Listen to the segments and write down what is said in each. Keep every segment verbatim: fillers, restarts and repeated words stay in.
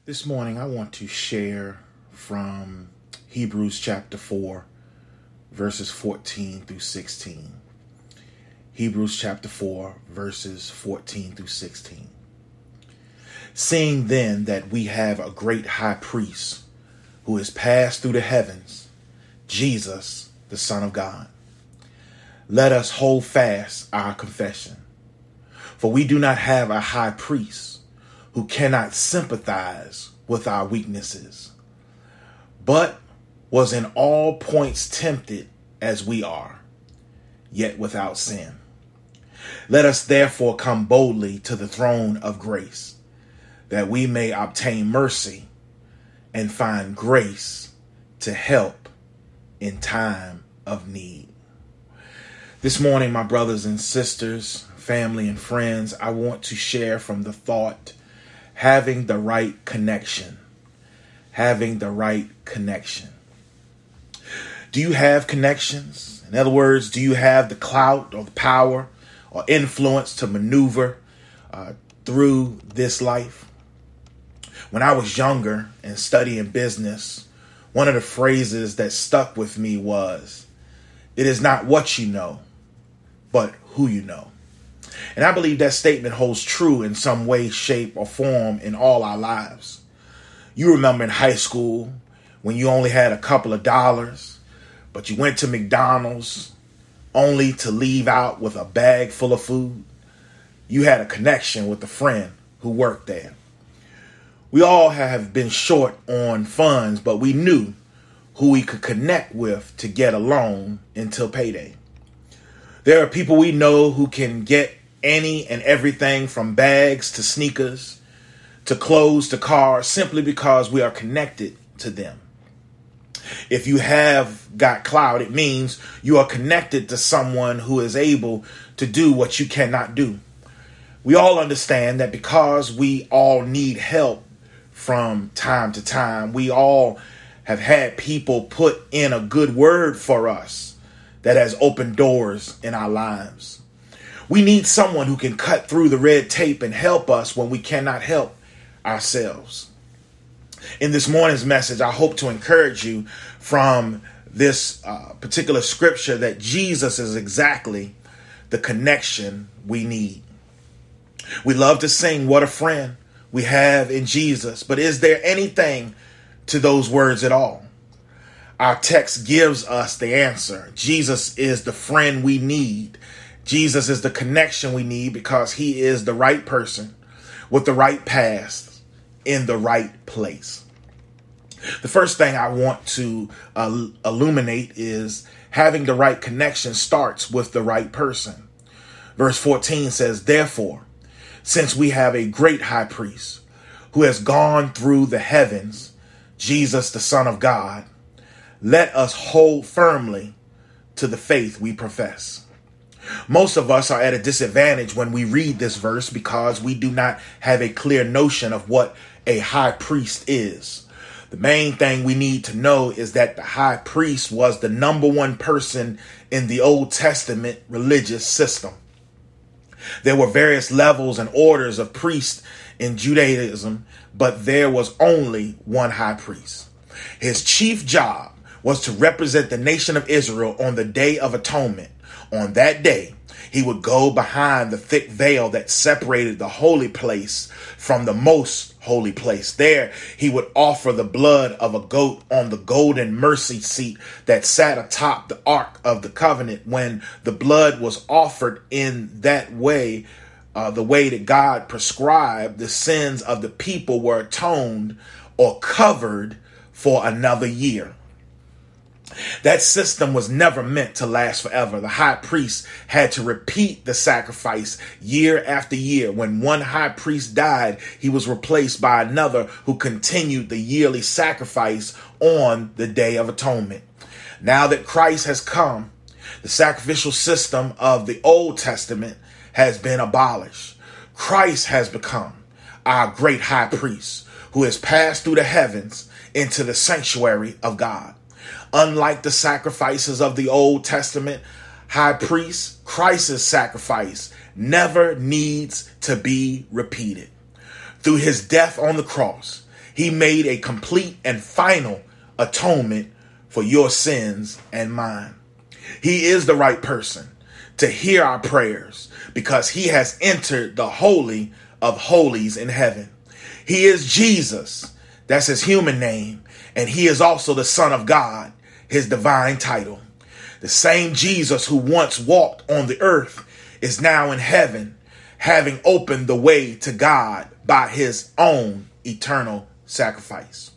This morning, I want to share from Hebrews chapter four, verses fourteen through sixteen. Hebrews chapter four, verses fourteen through sixteen. Seeing then that we have a great high priest who has passed through the heavens, Jesus, the Son of God, let us hold fast our confession. For we do not have a high priest who cannot sympathize with our weaknesses, but was in all points tempted as we are, yet without sin. Let us therefore come boldly to the throne of grace, that we may obtain mercy and find grace to help in time of need. This morning, my brothers and sisters, family and friends, I want to share from the thought, having the right connection. Having the right connection. Do you have connections? In other words, do you have the clout or the power or influence to maneuver uh, through this life? When I was younger and studying business, one of the phrases that stuck with me was, "It is not what you know, but who you know." And I believe that statement holds true in some way, shape, or form in all our lives. You remember in high school when you only had a couple of dollars, but you went to McDonald's only to leave out with a bag full of food. You had a connection with a friend who worked there. We all have been short on funds, but we knew who we could connect with to get a loan until payday. There are people we know who can get any and everything from bags to sneakers to clothes to cars simply because we are connected to them. If you have got clout, it means you are connected to someone who is able to do what you cannot do. We all understand that because we all need help from time to time, we all have had people put in a good word for us that has opened doors in our lives. We need someone who can cut through the red tape and help us when we cannot help ourselves. In this morning's message, I hope to encourage you from this uh, particular scripture that Jesus is exactly the connection we need. We love to sing, "What a friend we have in Jesus," but is there anything to those words at all? Our text gives us the answer. Jesus is the friend we need. Jesus is the connection we need because he is the right person with the right past in the right place. The first thing I want to uh, illuminate is having the right connection starts with the right person. Verse fourteen says, "Therefore, since we have a great high priest who has gone through the heavens, Jesus, the Son of God, let us hold firmly to the faith we profess." Most of us are at a disadvantage when we read this verse because we do not have a clear notion of what a high priest is. The main thing we need to know is that the high priest was the number one person in the Old Testament religious system. There were various levels and orders of priests in Judaism, but there was only one high priest. His chief job was to represent the nation of Israel on the Day of Atonement. On that day, he would go behind the thick veil that separated the holy place from the most holy place. There, he would offer the blood of a goat on the golden mercy seat that sat atop the Ark of the Covenant. When the blood was offered in that way, uh, the way that God prescribed, the sins of the people were atoned or covered for another year. That system was never meant to last forever. The high priest had to repeat the sacrifice year after year. When one high priest died, he was replaced by another who continued the yearly sacrifice on the Day of Atonement. Now that Christ has come, the sacrificial system of the Old Testament has been abolished. Christ has become our great high priest who has passed through the heavens into the sanctuary of God. Unlike the sacrifices of the Old Testament high priest, Christ's sacrifice never needs to be repeated. Through his death on the cross, He made a complete and final atonement for your sins and mine. He is the right person to hear our prayers because he has entered the holy of holies in heaven. He is Jesus. That's his human name. And he is also the Son of God, his divine title. The same Jesus who once walked on the earth is now in heaven, having opened the way to God by his own eternal sacrifice.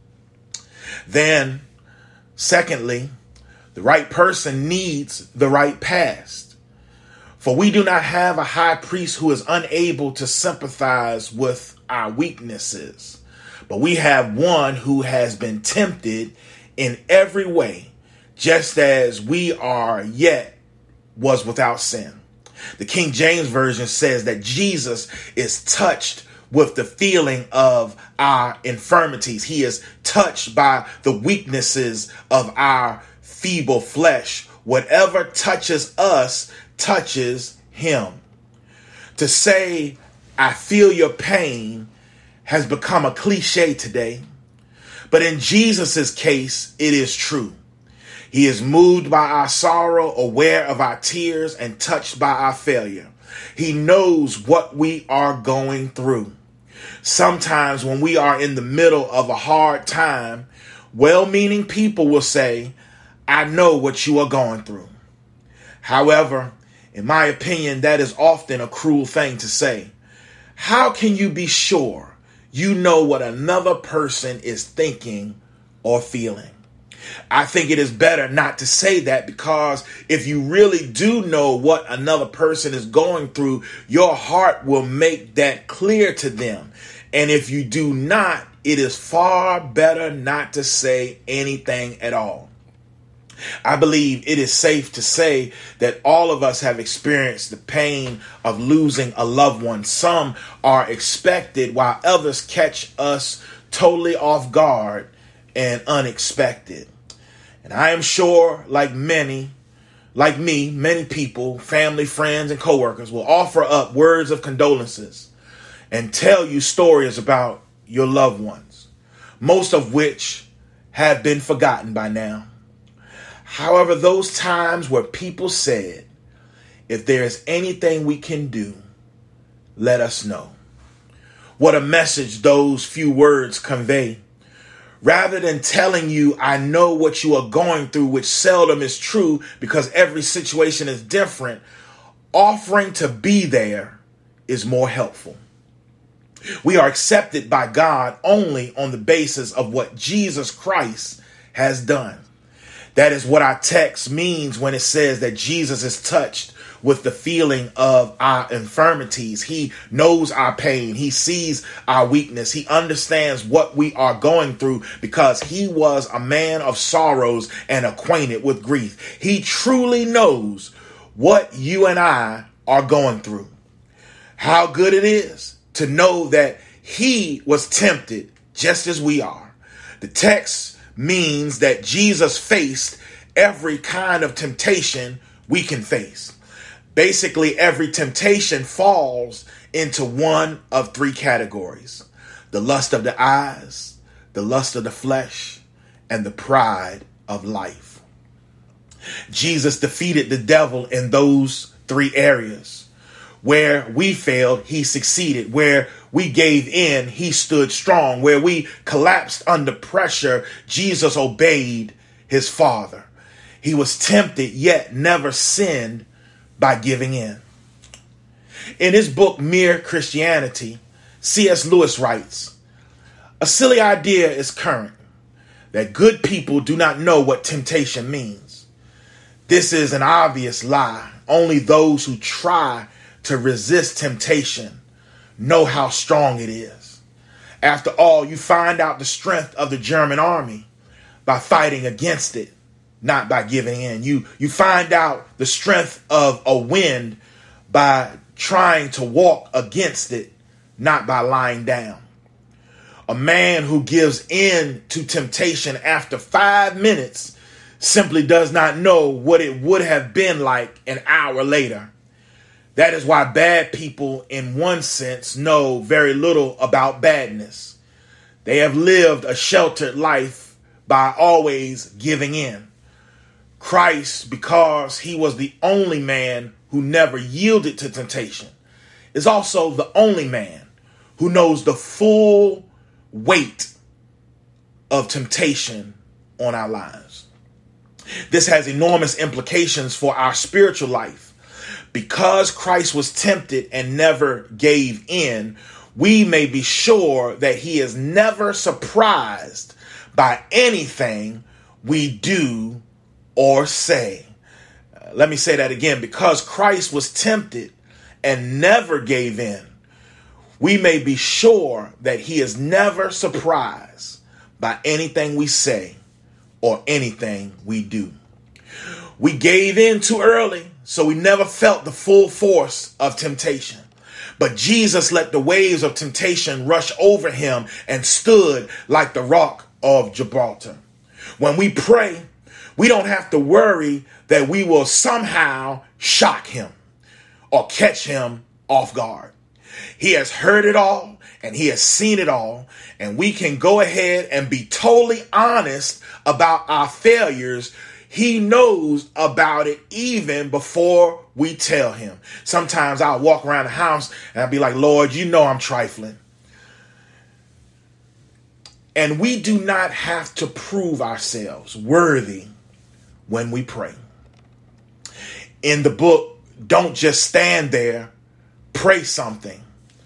Then, secondly, the right person needs the right past. For we do not have a high priest who is unable to sympathize with our weaknesses, but we have one who has been tempted in every way, just as we are, yet was without sin. The King James Version says that Jesus is touched with the feeling of our infirmities. He is touched by the weaknesses of our feeble flesh. Whatever touches us touches him. To say, I feel your pain has become a cliche today. But in Jesus's case, it is true. He is moved by our sorrow, aware of our tears, and touched by our failure. He knows what we are going through. Sometimes when we are in the middle of a hard time, well-meaning people will say, I know what you are going through. However, in my opinion, that is often a cruel thing to say. How can you be sure you know what another person is thinking or feeling? I think it is better not to say that, because if you really do know what another person is going through, your heart will make that clear to them. And if you do not, it is far better not to say anything at all. I believe it is safe to say that all of us have experienced the pain of losing a loved one. Some are expected, while others catch us totally off guard and unexpected. And I am sure, like many, like me, many people, family, friends, and coworkers will offer up words of condolences and tell you stories about your loved ones, most of which have been forgotten by now. However, those times where people said, if there is anything we can do, let us know. What a message those few words convey. Rather than telling you, I know what you are going through, which seldom is true because every situation is different, offering to be there is more helpful. We are accepted by God only on the basis of what Jesus Christ has done. That is what our text means when it says that Jesus is touched with the feeling of our infirmities. He knows our pain. He sees our weakness. He understands what we are going through because he was a man of sorrows and acquainted with grief. He truly knows what you and I are going through. How good it is to know that he was tempted just as we are. The text means that Jesus faced every kind of temptation we can face. Basically, every temptation falls into one of three categories: the lust of the eyes, the lust of the flesh, and the pride of life. Jesus defeated the devil in those three areas. Where we failed, he succeeded. Where we gave in, he stood strong. Where we collapsed under pressure, Jesus obeyed his Father. He was tempted, yet never sinned by giving in. In his book, Mere Christianity, C S Lewis writes, a silly idea is current that good people do not know what temptation means. This is an obvious lie. Only those who try to resist temptation know how strong it is. After all, you find out the strength of the German army by fighting against it, not by giving in. You, you find out the strength of a wind by trying to walk against it, not by lying down. A man who gives in to temptation after five minutes simply does not know what it would have been like an hour later. That is why bad people, in one sense, know very little about badness. They have lived a sheltered life by always giving in. Christ, because he was the only man who never yielded to temptation, is also the only man who knows the full weight of temptation on our lives. This has enormous implications for our spiritual life. Because Christ was tempted and never gave in, we may be sure that he is never surprised by anything we do or say. Uh, let me say that again. Because Christ was tempted and never gave in, we may be sure that he is never surprised by anything we say or anything we do. We gave in too early, so we never felt the full force of temptation. But Jesus let the waves of temptation rush over him and stood like the rock of Gibraltar. When we pray, we don't have to worry that we will somehow shock him or catch him off guard. He has heard it all and he has seen it all, and we can go ahead and be totally honest about our failures. He knows about it even before we tell him. Sometimes I'll walk around the house and I'll be like, Lord, you know I'm trifling. And we do not have to prove ourselves worthy when we pray. In the book, Don't Just Stand There, Pray Something,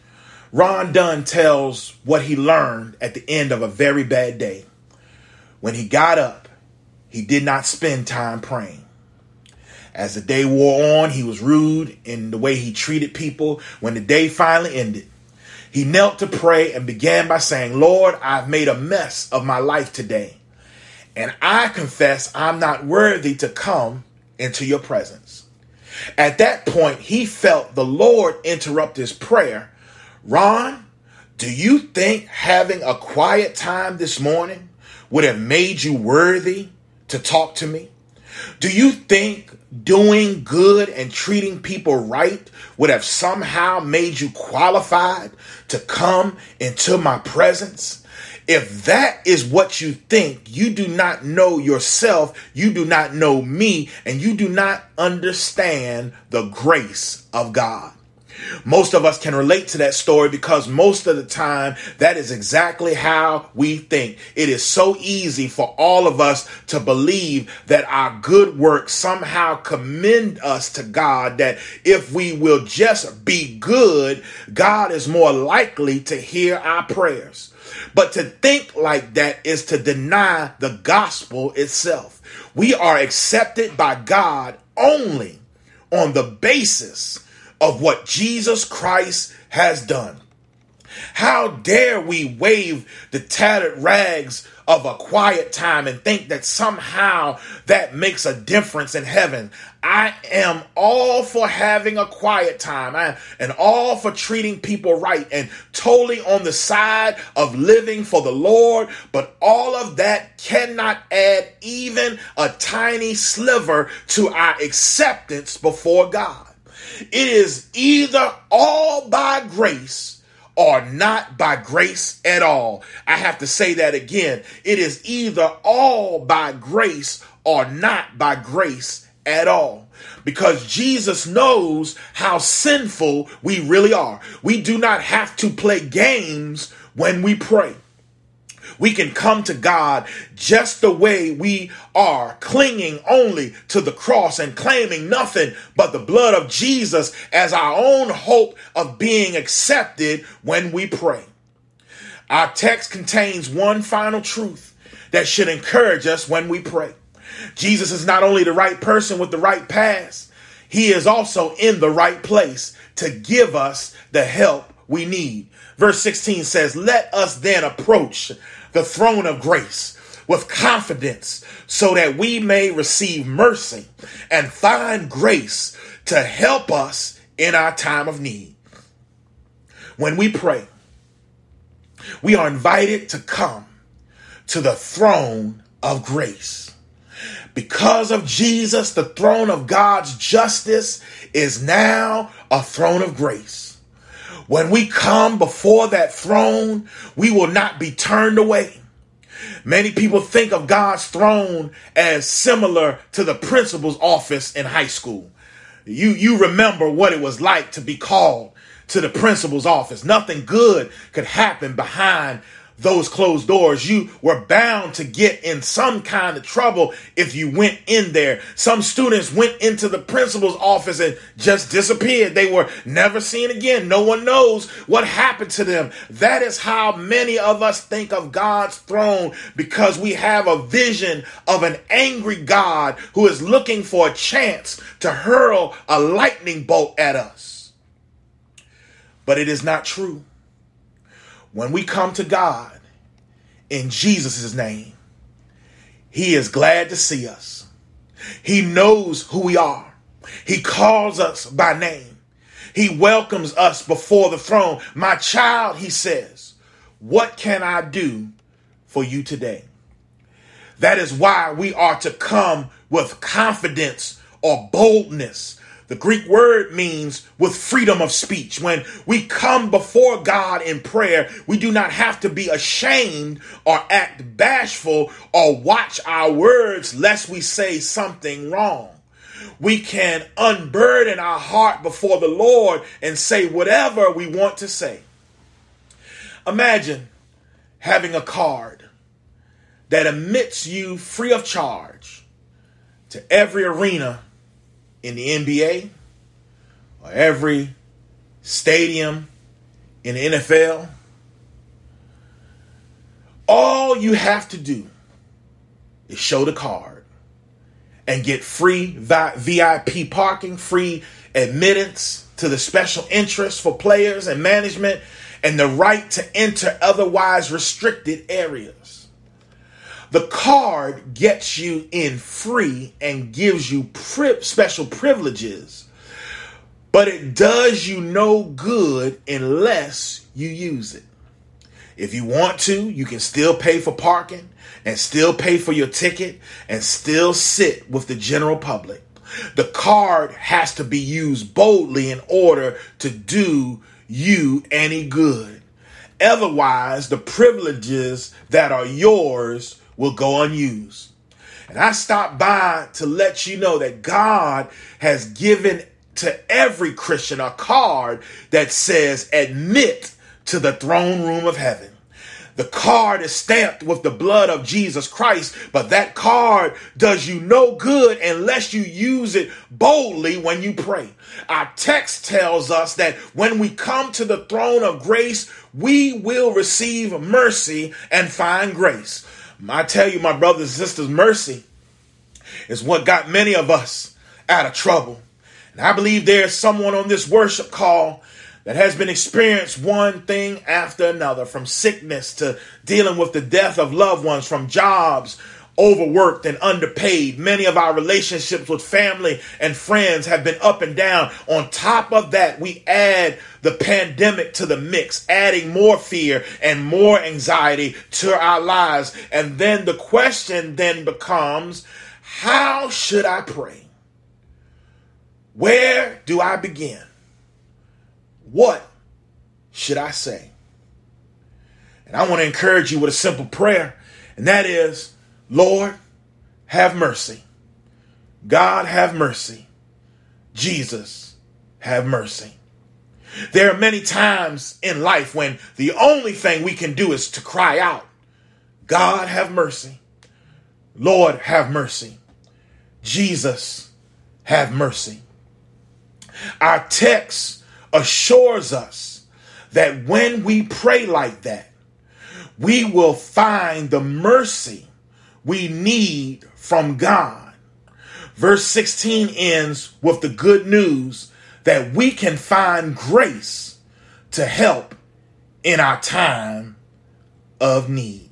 Ron Dunn tells what he learned at the end of a very bad day. When he got up, he did not spend time praying. As the day wore on, he was rude in the way he treated people. When the day finally ended, he knelt to pray and began by saying, Lord, I've made a mess of my life today, and I confess I'm not worthy to come into your presence. At that point, he felt the Lord interrupt his prayer. Ron, do you think having a quiet time this morning would have made you worthy to talk to me? Do you think doing good and treating people right would have somehow made you qualified to come into my presence? If that is what you think, you do not know yourself, you do not know me, and you do not understand the grace of God. Most of us can relate to that story because most of the time that is exactly how we think. It is so easy for all of us to believe that our good works somehow commend us to God, that if we will just be good, God is more likely to hear our prayers. But to think like that is to deny the gospel itself. We are accepted by God only on the basis of what Jesus Christ has done. How dare we wave the tattered rags of a quiet time and think that somehow that makes a difference in heaven? I am all for having a quiet time I, and all for treating people right and totally on the side of living for the Lord. But all of that cannot add even a tiny sliver to our acceptance before God. It is either all by grace or not by grace at all. I have to say that again. It is either all by grace or not by grace at all. Because Jesus knows how sinful we really are. We do not have to play games when we pray. We can come to God just the way we are, clinging only to the cross and claiming nothing but the blood of Jesus as our own hope of being accepted when we pray. Our text contains one final truth that should encourage us when we pray. Jesus is not only the right person with the right past, he is also in the right place to give us the help we need. Verse sixteen says, let us then approach the throne of grace with confidence so that we may receive mercy and find grace to help us in our time of need. When we pray, we are invited to come to the throne of grace. Because of Jesus, the throne of God's justice is now a throne of grace. When we come before that throne, we will not be turned away. Many people think of God's throne as similar to the principal's office in high school. You, you remember what it was like to be called to the principal's office. Nothing good could happen behind those closed doors. You were bound to get in some kind of trouble if you went in there. Some students went into the principal's office and just disappeared. They were never seen again. No one knows what happened to them. That is how many of us think of God's throne, because we have a vision of an angry God who is looking for a chance to hurl a lightning bolt at us. But it is not true. When we come to God in Jesus' name, he is glad to see us. He knows who we are. He calls us by name. He welcomes us before the throne. My child, he says, what can I do for you today? That is why we are to come with confidence or boldness. The Greek word means with freedom of speech. When we come before God in prayer, we do not have to be ashamed or act bashful or watch our words lest we say something wrong. We can unburden our heart before the Lord and say whatever we want to say. Imagine having a card that admits you free of charge to every arena in the N B A or every stadium in the N F L. All you have to do is show the card and get free V I P parking, free admittance to the special interests for players and management, and the right to enter otherwise restricted areas. The card gets you in free and gives you pri- special privileges, but it does you no good unless you use it. If you want to, you can still pay for parking and still pay for your ticket and still sit with the general public. The card has to be used boldly in order to do you any good. Otherwise, the privileges that are yours will go unused. And I stopped by to let you know that God has given to every Christian a card that says admit to the throne room of heaven. The card is stamped with the blood of Jesus Christ, but that card does you no good unless you use it boldly when you pray. Our text tells us that when we come to the throne of grace, we will receive mercy and find grace. I tell you, my brothers and sisters, mercy is what got many of us out of trouble. And I believe there's someone on this worship call that has been experienced one thing after another, from sickness to dealing with the death of loved ones, from jobs, overworked and underpaid. Many of our relationships with family and friends have been up and down. On top of that, we add the pandemic to the mix, adding more fear and more anxiety to our lives. And then the question then becomes, how should I pray? Where do I begin? What should I say? And I want to encourage you with a simple prayer, and that is, Lord, have mercy. God, have mercy. Jesus, have mercy. There are many times in life when the only thing we can do is to cry out, God, have mercy. Lord, have mercy. Jesus, have mercy. Our text assures us that when we pray like that, we will find the mercy we need from God. Verse sixteen ends with the good news that we can find grace to help in our time of need.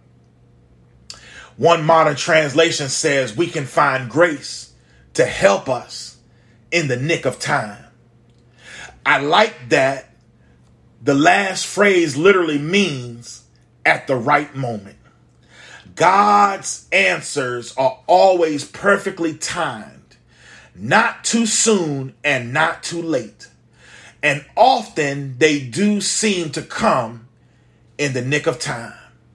One modern translation says we can find grace to help us in the nick of time. I like that the last phrase literally means at the right moment. God's answers are always perfectly timed, not too soon and not too late. and often they do seem to come in the nick of time.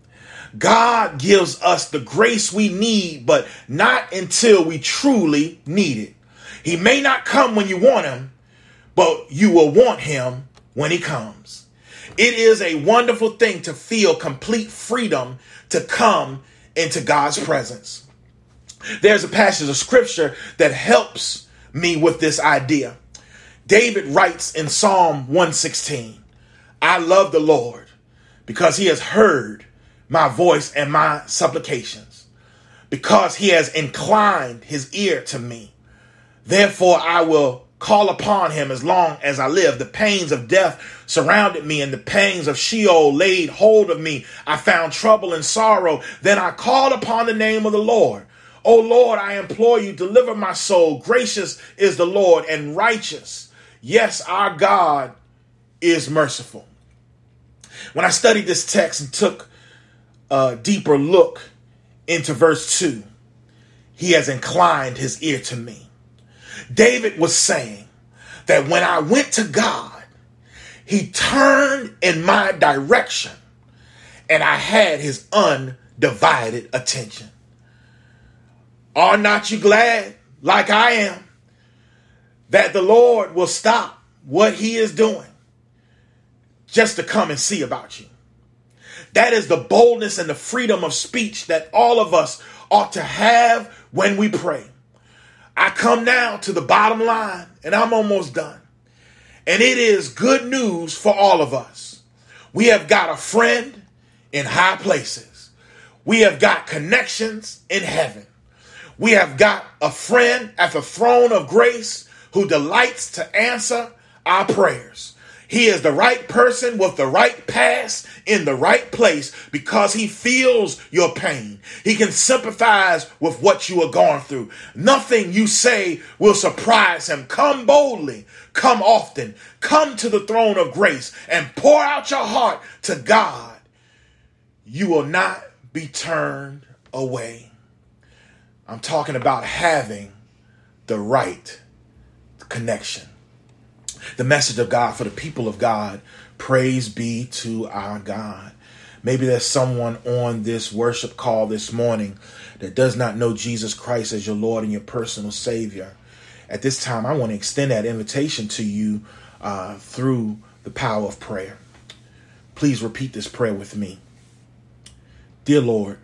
God gives us the grace we need, but not until we truly need it. He may not come when you want him, but you will want him when he comes. It is a wonderful thing to feel complete freedom to come into God's presence. There's a passage of scripture that helps me with this idea. David writes in Psalm one sixteen, I love the Lord because he has heard my voice and my supplications, because he has inclined his ear to me. Therefore I will call upon him as long as I live. The pains of death surrounded me, and the pangs of Sheol laid hold of me. I found trouble and sorrow. Then I called upon the name of the Lord. O Lord, I implore you, deliver my soul. Gracious is the Lord and righteous. Yes, our God is merciful. When I studied this text and took a deeper look into verse two, he has inclined his ear to me. David was saying that when I went to God, he turned in my direction and I had his undivided attention. Are not you glad, like I am, that the Lord will stop what he is doing just to come and see about you? That is the boldness and the freedom of speech that all of us ought to have when we pray. I come now to the bottom line, and I'm almost done. And it is good news for all of us. We have got a friend in high places. We have got connections in heaven. We have got a friend at the throne of grace who delights to answer our prayers. He is the right person with the right past in the right place because he feels your pain. He can sympathize with what you are going through. Nothing you say will surprise him. Come boldly, come often, come to the throne of grace and pour out your heart to God. You will not be turned away. I'm talking about having the right connection. The message of God for the people of God. Praise be to our God. Maybe there's someone on this worship call this morning that does not know Jesus Christ as your Lord and your personal Savior. At this time, I want to extend that invitation to you uh, through the power of prayer. Please repeat this prayer with me. Dear Lord,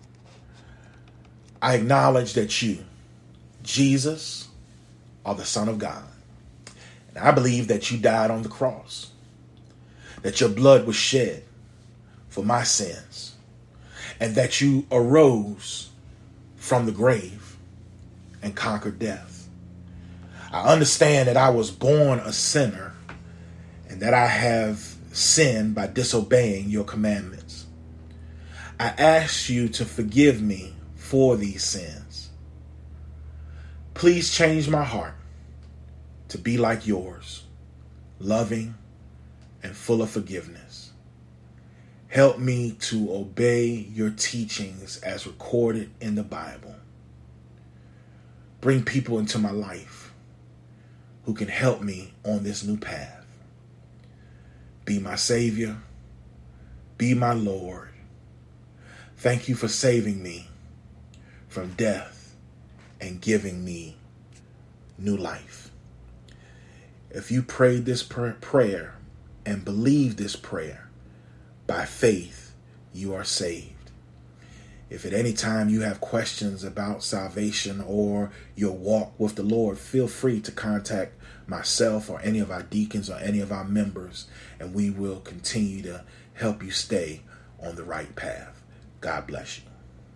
I acknowledge that you, Jesus, are the Son of God. I believe that you died on the cross, that your blood was shed for my sins, and that you arose from the grave and conquered death. I understand that I was born a sinner and that I have sinned by disobeying your commandments. I ask you to forgive me for these sins. Please change my heart to be like yours, loving and full of forgiveness. Help me to obey your teachings as recorded in the Bible. Bring people into my life who can help me on this new path. Be my Savior. Be my Lord. Thank you for saving me from death and giving me new life. If you prayed this prayer and believe this prayer, by faith, you are saved. If at any time you have questions about salvation or your walk with the Lord, feel free to contact myself or any of our deacons or any of our members, and we will continue to help you stay on the right path. God bless you.